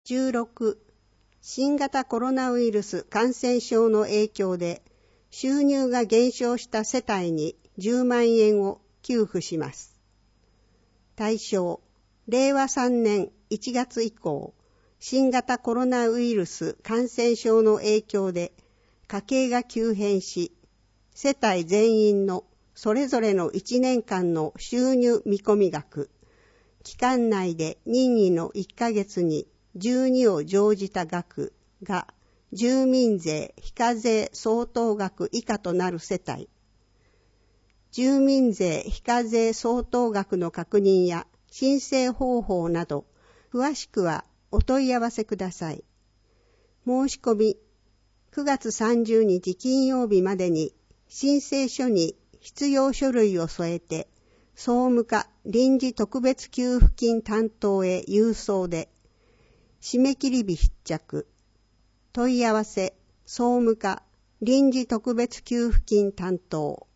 16、新型コロナウイルス感染症の影響で収入が減少した世帯に10万円を給付します。対象、令和3年1月以降、新型コロナウイルス感染症の影響で家計が急変し、世帯全員のそれぞれの1年間の収入見込み額、期間内で任意の1ヶ月に12を乗じた額が住民税非課税相当額以下となる世帯。住民税非課税相当額の確認や申請方法など、詳しくはお問い合わせください。申し込み、9月30日金曜日までに申請書に必要書類を添えて、総務課臨時特別給付金担当へ郵送で、締め切り日必着。問い合わせ、総務課臨時特別給付金担当。